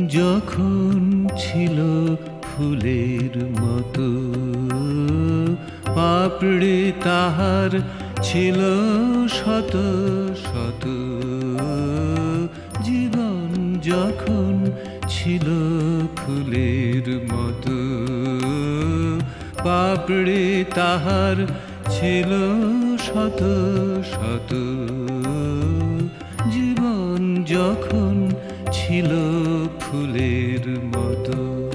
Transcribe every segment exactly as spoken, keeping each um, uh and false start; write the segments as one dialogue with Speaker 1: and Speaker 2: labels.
Speaker 1: যখন ছিল ফুলের মতো, পাপড়ি তাহার ছিল শত শত। জীবন যখন ছিল ফুলের মতো, পাপড়ি তাহার ছিল শত শত। জীবন যখন ছিল ফুলের মতো।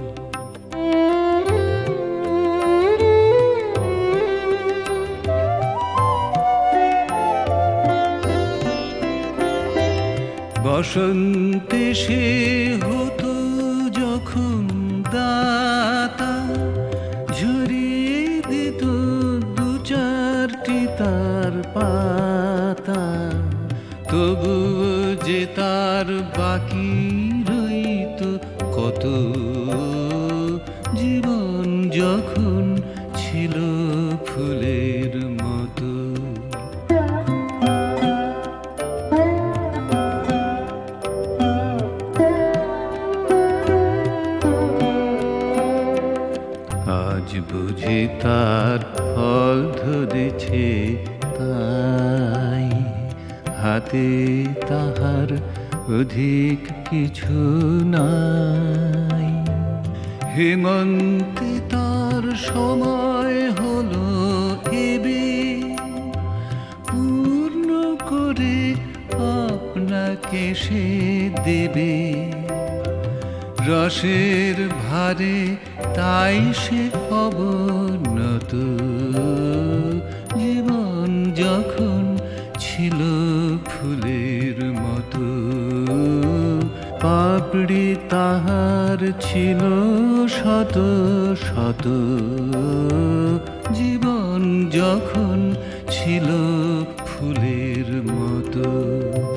Speaker 1: বসন্তে সে হতো যখন দাতা, ঝরিয়ে দিত দু চারটি তার পাতা। তবুও যে তার বাকি রইত কত। জীবন যখন ছিল ফুলের মতো। আজ বুঝি তার ফল ধরেছে তাই, হাতে তাহার অধিক কিছু নাই। হেমন্তে তার সময় হলো এবে, পূর্ণ করে আপনাকে সে দেবে। রসের ভারে তাই সে অবনত। জীবন যখন ছিল ফুলের মতো, পাপড়ি তাহার ছিল শত শত। জীবন যখন ছিল ফুলের মতো।